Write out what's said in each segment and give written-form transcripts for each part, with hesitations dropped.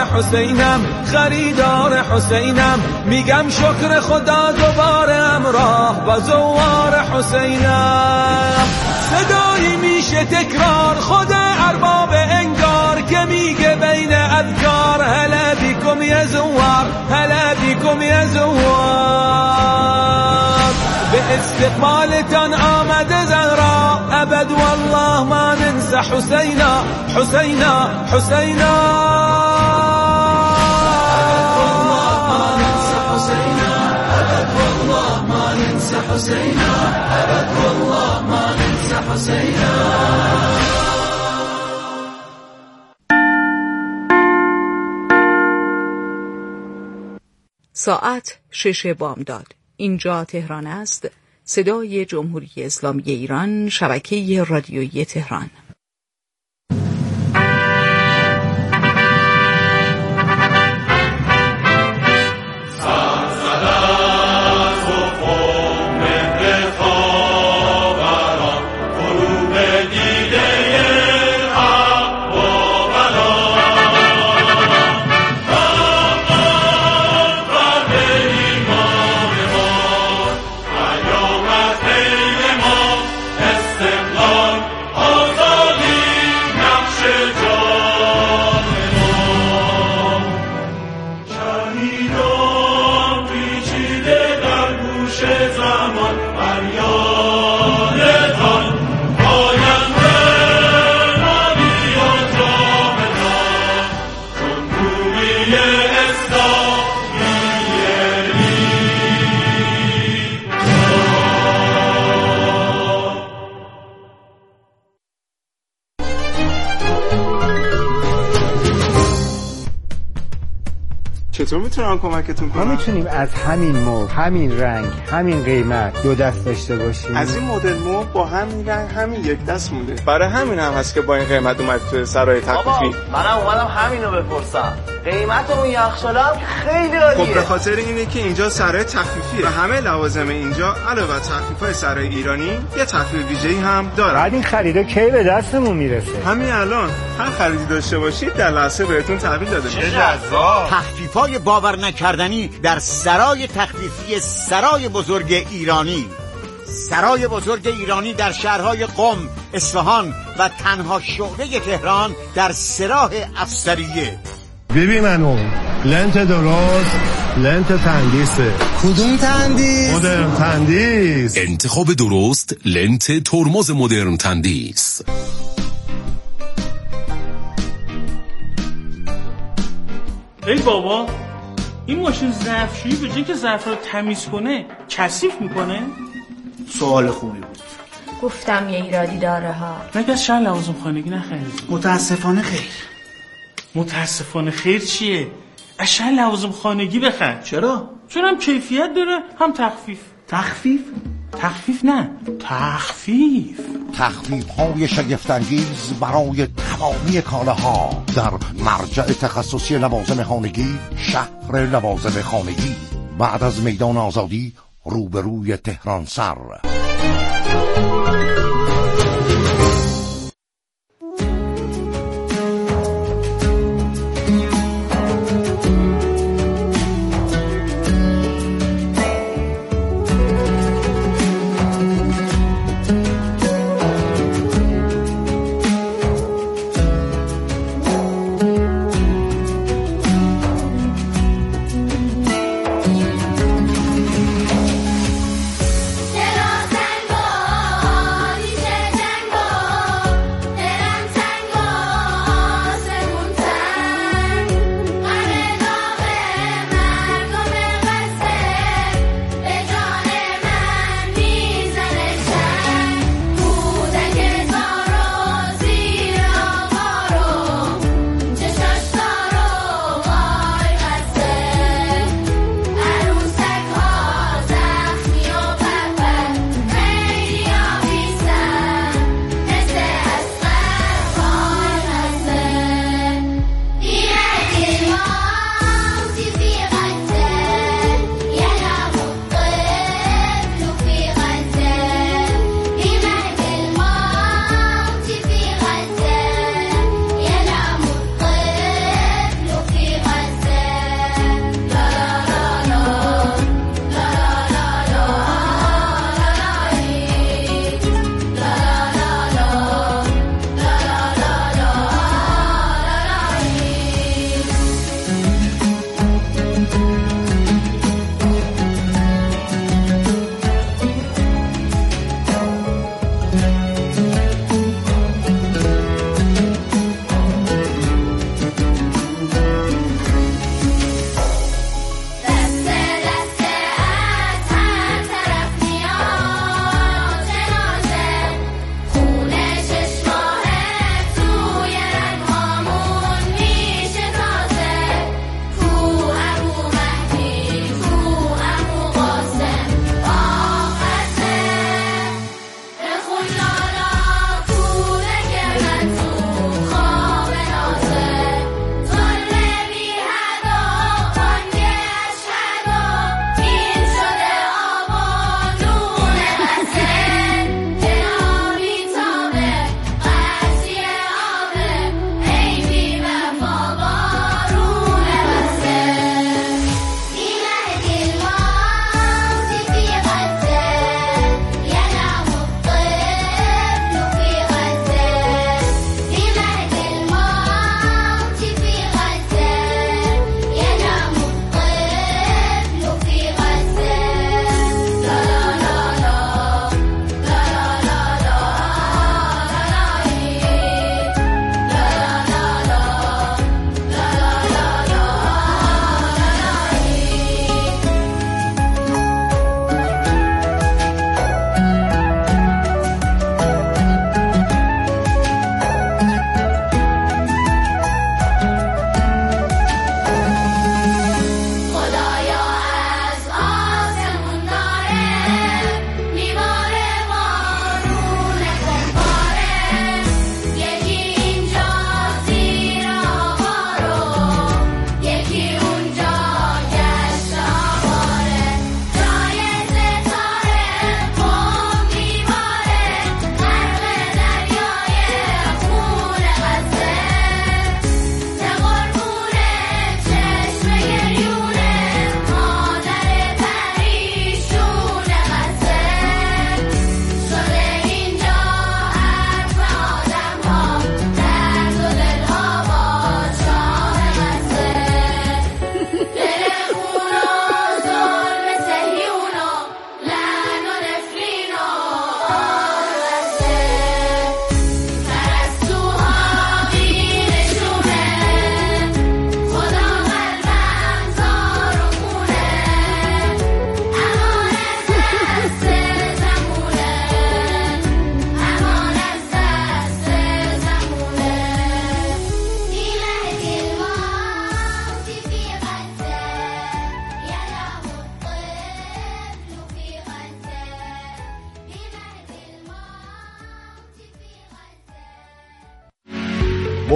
حسینم، خریدار حسینم، میگم شکر خدا دوباره همراه با زوار حسینم. صدایی میشه تکرار خود ارباب انگار که میگه بین اذکار هلا بیکم یا زوار، هلا بیکم یا زوار. به استقبالتان آمده زهرا، ابد والله ما ننسى حسینا، حسینا، حسینا. ابد والله ما ننسى حسینا، ابد والله ما ننسى حسینا. ساعت 6 بامداد. اینجا تهران است. صدای جمهوری اسلامی ایران، شبکه رادیویی تهران. چطور میتونم کمکتون کنم؟ ما میتونیم از همین مبل، همین رنگ، همین قیمت دو دست داشته باشیم. از این مدل مبل با همین رنگ همین یک دست مونده. برای همین هم هست که با این قیمت اومد تو سرای تخفیفی. منم اومدم همینو بپرسم. قیمت اون یخچال هم خیلی عالیه. خب به خاطر اینه که اینجا سرای تخفیفیه و همه لوازم اینجا علاوه بر تخفیف‌های سرای ایرانی یه تخفیف ویژه‌ای هم داره. بعد این خریدا کی به دستمون میرسه؟ همین الان هر خریدی داشته باشید در لحظه بهتون تحویل داده میشه. جذاب. تخفیف‌های باور نکردنی در سرای تخفیفی سرای بزرگ ایرانی. سرای بزرگ ایرانی در شهرهای قم، اصفهان و تنها شعبه تهران در سراح افسریه. ببین منو لنت درست، لنت تندیسه. کدوم تندیس؟ مدرن تندیس. انتخاب درست، لنت ترمز مدرن تندیس. ای بابا، این ماشین ظرفشویی به جای که ظرف رو تمیز کنه کثیف میکنه؟ سوال خوبی بود. گفتم یه ایرادی داره ها. مگه از شهر لوازم خانگی نخرید؟ متاسفانه خیر. متاسفانه خیر چیه؟ از شهر لوازم خانگی بخر. چرا؟ چون هم کیفیت داره هم تخفیف. تخفیف؟ تخفیف نه، تخفیف. تخفیف‌های شگفت‌انگیز برای تمامی کالاها در مرجع تخصصی لوازم خانگی، شهر لوازم خانگی، بعد از میدان آزادی روبروی تهران سر.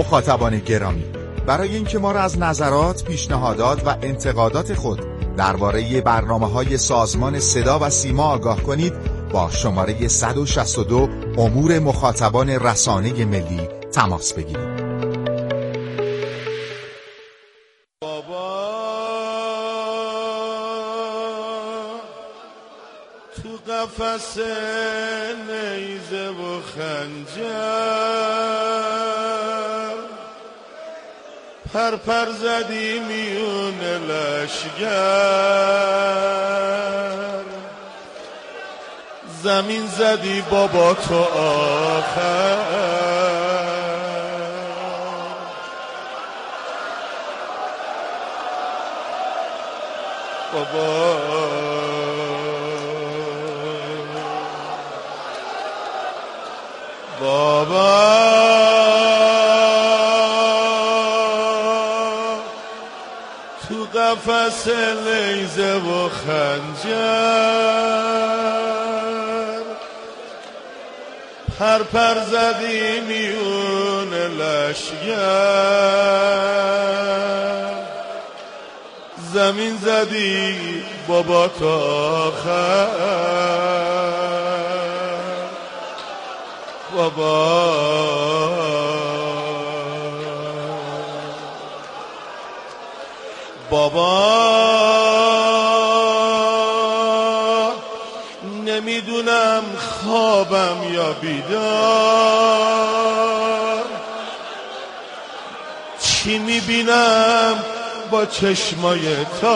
مخاطبان گرامی، برای اینکه ما را از نظرات، پیشنهادات و انتقادات خود درباره برنامه‌های سازمان صدا و سیما آگاه کنید، با شماره 162 امور مخاطبان رسانه ملی تماس بگیرید. قفس نیزه و خنجر پر زدی میون لشگر، زمین زدی بابا تو آخر. بابا تو قفس نیزه و خنجر پر زدی میون لشگر، زمین زدی بابا تا آخر. بابا نمیدونم خوابم یا بیدار، چی میبینم با چشمای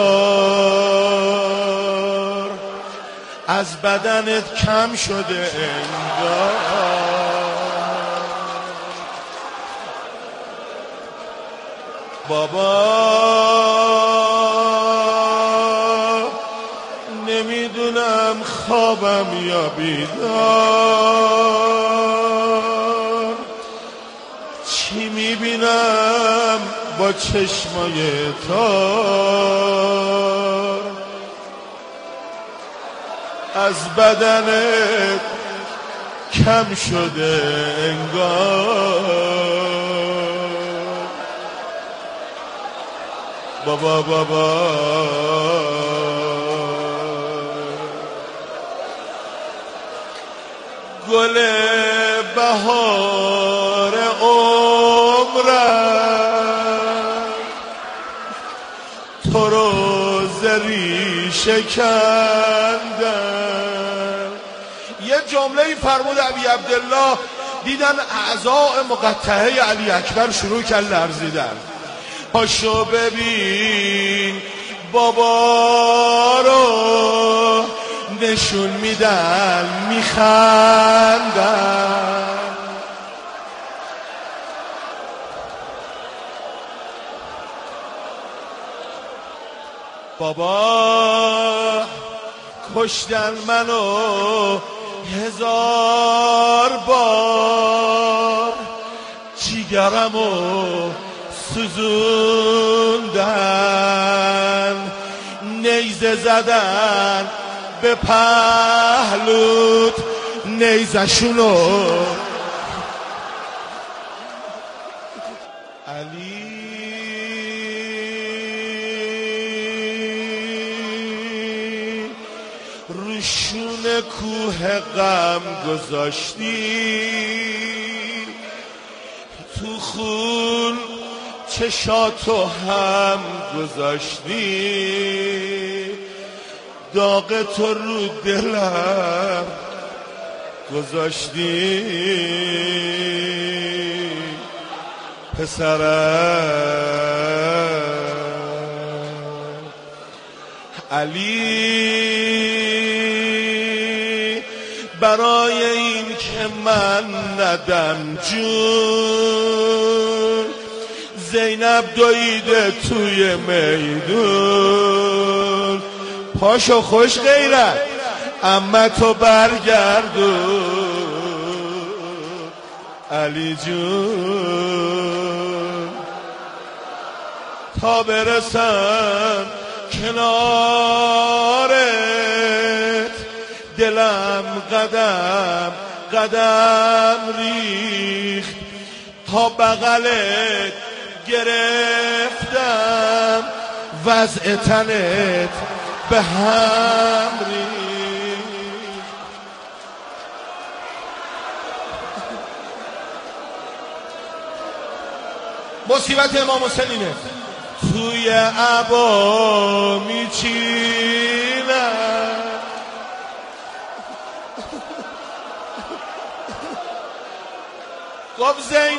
تار، از بدنت کم شده انگار. بابا نمیدونم خوابم یا بیدار، چی میبینم با چشمای تار، از بدنت کم شده انگار. بابا گل بهار عمرم تو رو زری شکندم. یه جمله فرمود ابی عبدالله، دیدن اعضاء مقطعه علی اکبر شروع کرد لرزیدن. پاشو ببین بابا رو نشون میدن میخندن. بابا کشتن منو 1000 بار، جیگرمو سوزوندن، نیزه زدن به پهلوت، نیزشونو علی روشون کوه غم گذاشتی، تو خون چشاتو هم گذاشتی، داغ تو رو دلم گذاشتی. پسرم علی برای این که من ندم جون، زینب دویده توی میدون. پاشو خوش غیرت اما تو برگردون علی جون، تا برسم کنارت دلم قدم قدم ریخت، تا بغلت گرفتم وضع تنت به هم ریخت. مصیبت امام حسین اینه توی عبا میچینم گفت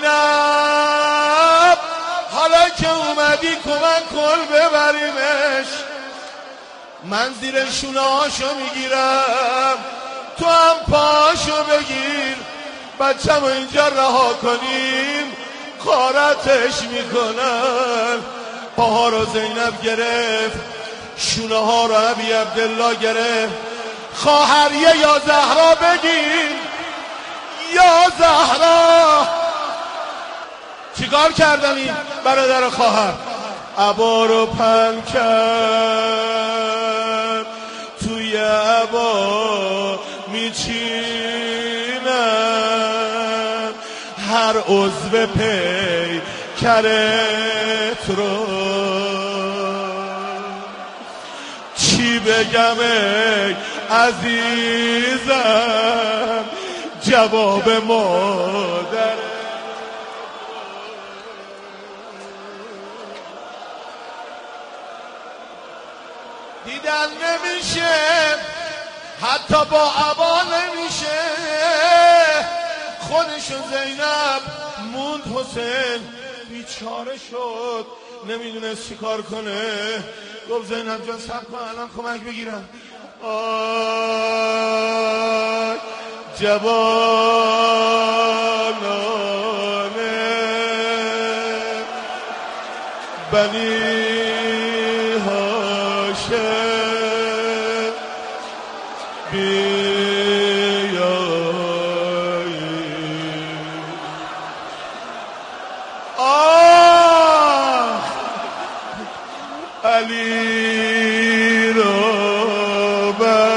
زینب حالا که اومدی کمک کن ببریمش، من زیر شونه هاشو میگیرم تو هم پاشو بگیر، بچه‌مو اینجا رها کنیم غارتش میکنن. پاها رو زینب گرفت، شونه ها رو ابی عبدالله گرفت. خواهریه یا زهرا بگیر، یا زهرا. چیکار کردن این برادر خواهر؟ عبا رو پن کرد، توی عبا میچینن هر عضو پی کرت رو. چی بگم ای عزیزم جواب مادر. دیدن نمیشه، حتی با عبا نمیشه. خودشو زینب موند، حسین بیچاره شد، نمیدونست چی کار کنه. گفت زینب جان صبر کن الان کمک بگیرم. آی جوانانه بنی هاشم بیایی علی رو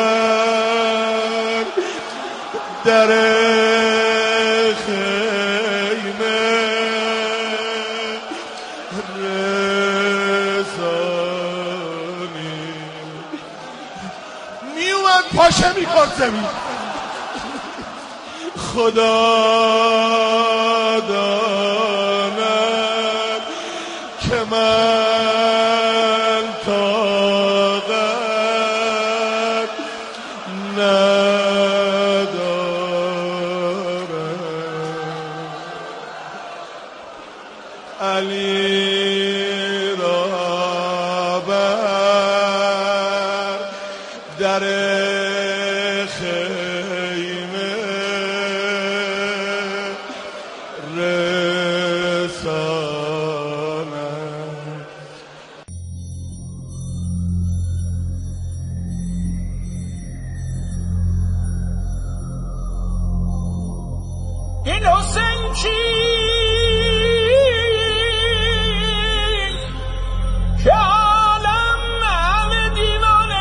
بر در خیمه رسانی. میومد پاشه میخورد زمین. خدا داند که من طاقت ندارم. علی را بر در خیمه رسانم. این حسین کی که عالم همه دیوانه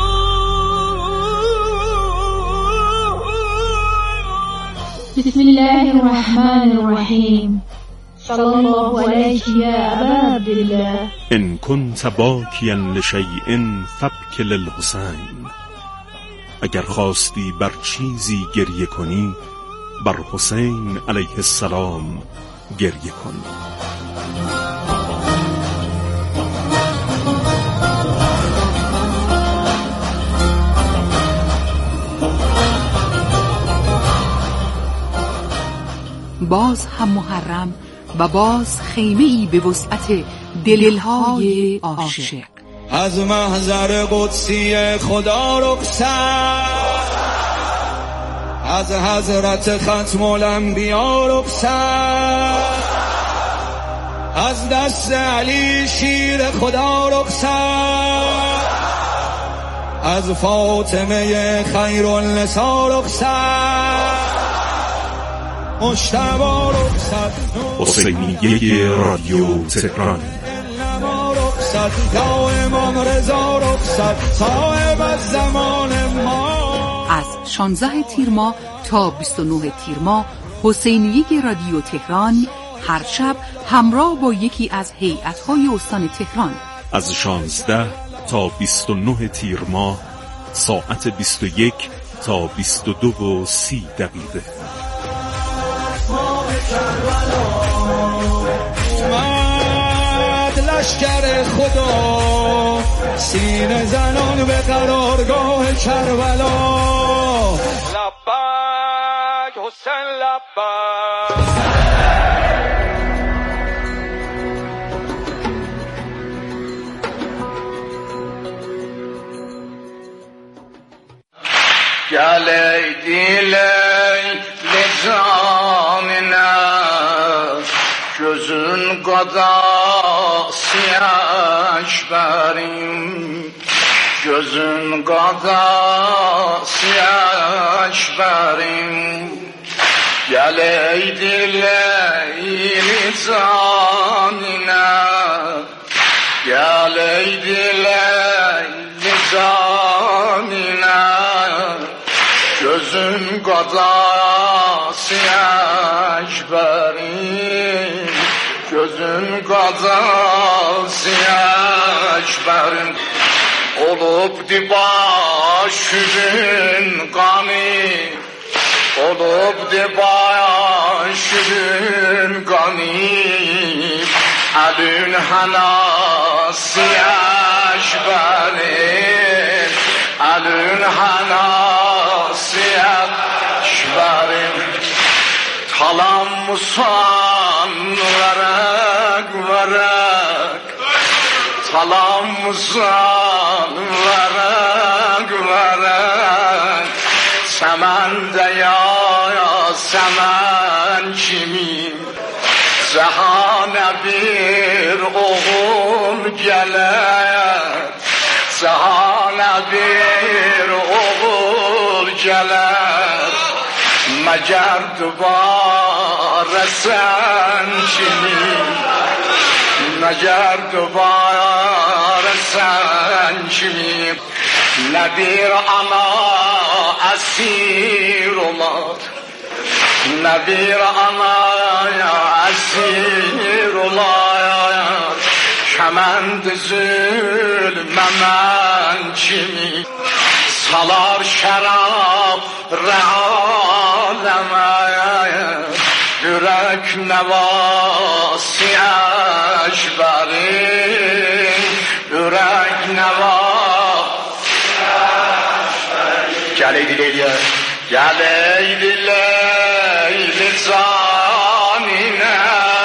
بسم الله الرحمن الرحیم. صلی الله علیک یا ابا عبدالله. ان كنت باکیا لشیء فابک للحسین. اگر خواستی بر چیزی گریه کنی بر حسین علیه السلام گریه کن. باز هم محرم و باز خیمه‌ای به وسعت دلهای عاشق. از محضر قدسی خدا رخصت، از حضرت ختم الانبیا رخصت، از دست علی شیر خدا رخصت، از فاطمه خیر النساء رخصت، مجتبی رخصت. حسینیه رادیو تهران. یا امام رضا رخصت، صاحب از زمان ما. از 16 تیر ماه تا 29 تیر ماه حسینیه رادیو تهران هر شب همراه با یکی از هیئت‌های استان تهران از 16 تا 29 تیر ماه ساعت 21 تا 22:30 دقیقه. اومد لشکر خدا سینه زنان به قرارگاه کربلا. لبک حسین لبک. گلی دیلی لزانına gözün qadası yaş verim, gözün qadası yaş verim. Geli dileyli canına, geli dileyli canına, gözün qadası yaş verim, gözün qadası yaş verim. Olubdi başının qanı, olubdi başının qanı, əlün hənası yaş verim, əlün hənası yaş verim. Talam musan verek verek, talam musan verek verek. Səməndə ya səmən kimi cəhana bir oğul gələr, cəhana bir oğul gələr. Məgər dubarə sən kimi, məgər dubarə sən kimi. Nə bir ana əsir olar, nə bir anaya əsir olar. Kəmənd zülmə mən kimi salar şərab rəaləmə. Ürək nəvası yaş verim, ürək nəvası yaş verim. Gəleydi leyliyə, gəleydi leyli canına,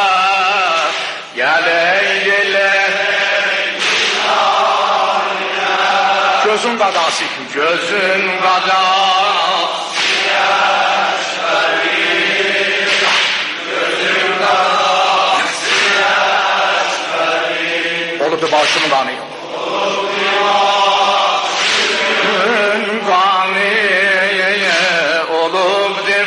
gəleydi leyli canına. Gözün qadası, gözün qadası yaş verim, gözün qadası yaş verim. Olubdu başımın qanı, olubdu başımın qanı, olubdu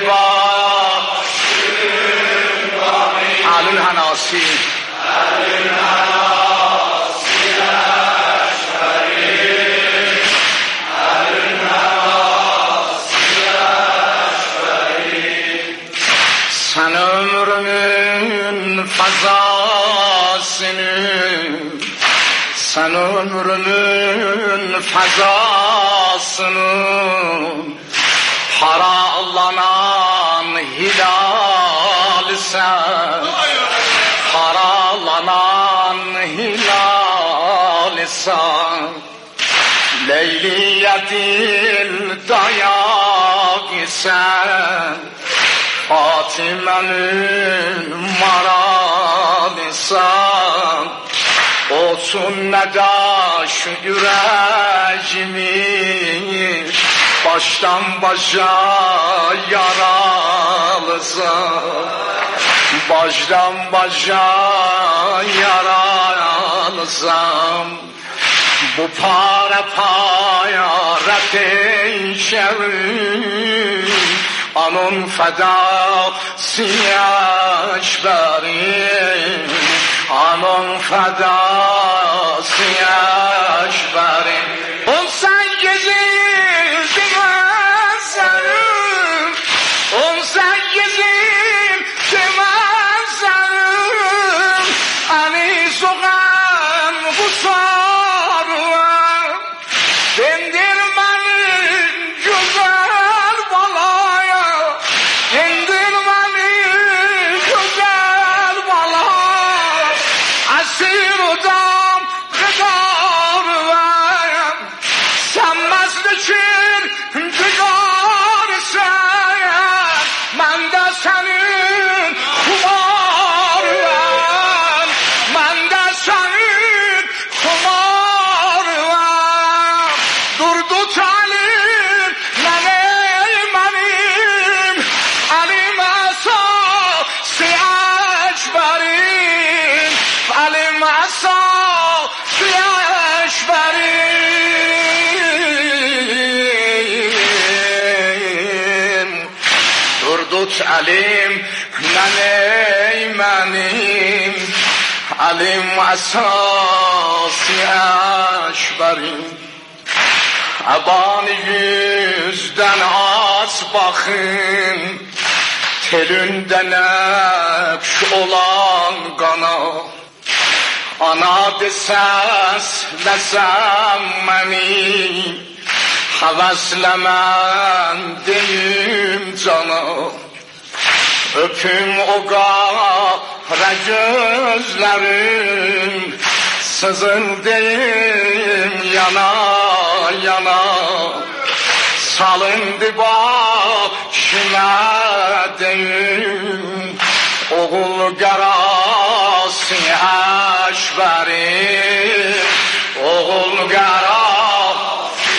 başımın qanı. Əlün hənası, əlün hənası yaş verim, əlün hənası yaş verim. Sən ömrümün fəzasını, sən ömrümün fəzasını, paralanan hilalisən, paralanan hilalisən. Leyliyə dil dayaq isən, Fatimənin maralisən. Olsun nə daş ürəyimi, başdan başa yaralısan, başdan başa yaralısan. Bu para payaret şevim, anın fədası yaş verim, anın fədası yaş verim. 18 ildir mən sənin, 18 ildir mən sənin. بسارم دندر من güzel balaya indir beni güzel balaya asir odam gıdarım sen mesleçin gıdarsen ben de senin kumarım ben de senin kumarım durdu talim benim alim asa siyaçberim alim asa siyaçberim durdu talim benim alim asa siyaçberim Abani yüzden az bakın telünden ekş olan kana ana deses lesem beni haveslemen deyim cana öpüm o gare gözlerin sızın deyim yana yana salındı başına deyim oğul garası eşberim oğul garası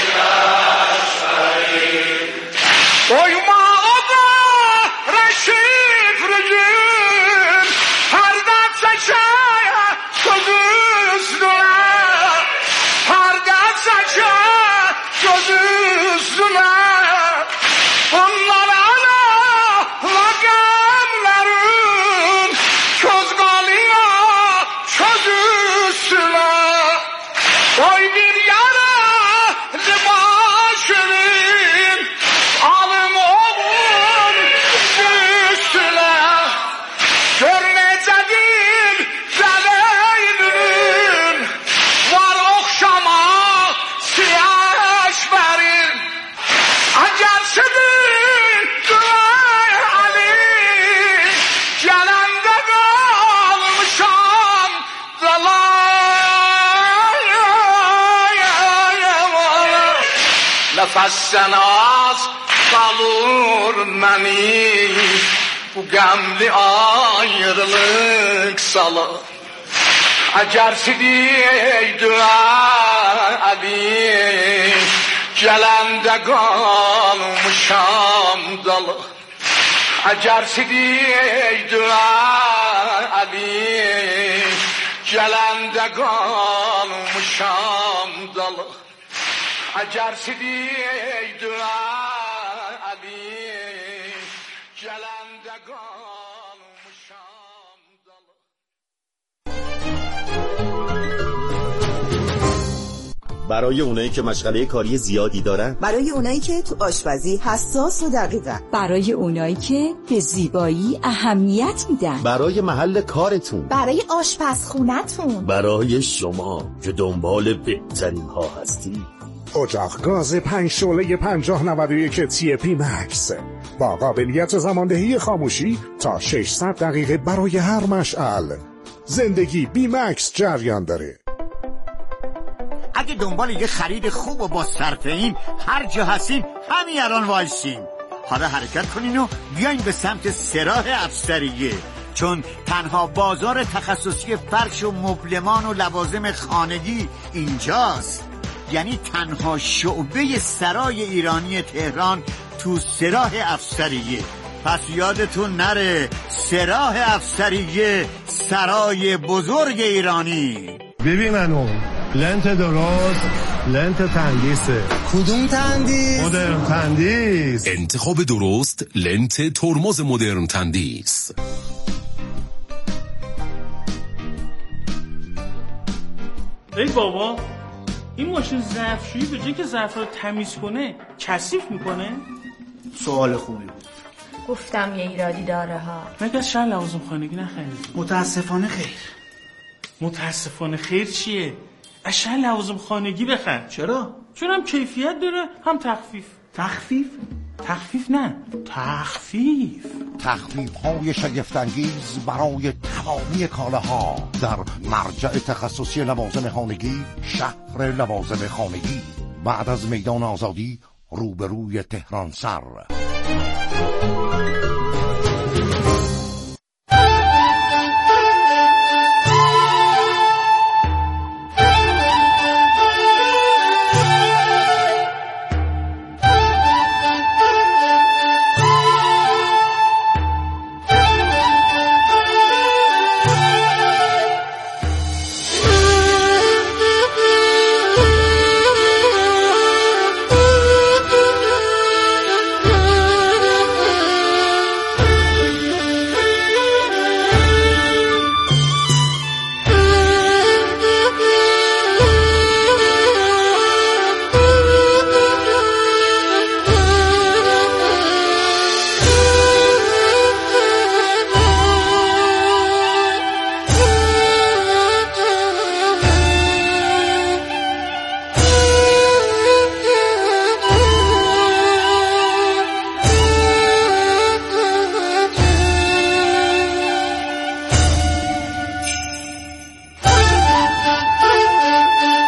eşberim doyma o da reşit rücüm her dert seçer sözü üstüne her dert seçer sözü üstüne bunlara lagamların köz kalıyor köz üstüne oy bir yara başının alın oğlum üstüne görmeyeceğim zeleynün var okşama siyaşberin acersidir dua Ali gelende kalmışam nefesten az kalır beni bu gemli ayrılık salı acersidir dua Ali gelende kalmışam dalı acersidir dua Ali gelende kalmışam dalı acersidir dua Ali gelende kalmışam dalı. برای اونایی که مشغله کاری زیادی دارن، برای اونایی که تو آشپزی حساس و دقیقن، برای اونایی که به زیبایی اهمیت میدن، برای محل کارتون، برای آشپزخونتون، برای شما که دنبال بهترین ها هستی. اجاق گاز 5 شعله 5091 TP Max با قابلیت زماندهی خاموشی تا 600 دقیقه برای هر مشعل. زندگی بی مکس جریان داره. اگه دنبال یه خرید خوب و با صرفه‌این هر جا هستین همین الان وایسین. حالا حرکت کنین و بیاین به سمت سراح افسریه، چون تنها بازار تخصصی فرش و مبلمان و لوازم خانگی اینجاست. یعنی تنها شعبه سرای ایرانی تهران تو سراح افسریه. پس یادتون نره، سراح افسریه، سرای بزرگ ایرانی. ببین منو لنت درست، لنت تندیسه. کدوم تندیس؟ مدرن تندیس. انتخاب درست لنت ترمز مدرن تندیس. ای بابا، این ماشین ظرفشویی به جای که ظرف رو تمیز کنه کثیف میکنه؟ سوال خوبی بود. گفتم یه ایرادی داره ها. مگه از شهر لوازم خانگی نخریدی؟ متاسفانه خیر. متاسفانه خیر چیه؟ اشن لوازم خانگی بخر. چرا؟ چون هم کیفیت داره هم تخفیف. تخفیف نه تخفیف های شگفت‌انگیز برای تمامی کالاها در مرجع تخصصی لوازم خانگی، شهر لوازم خانگی، بعد از میدان آزادی روبروی تهران سر.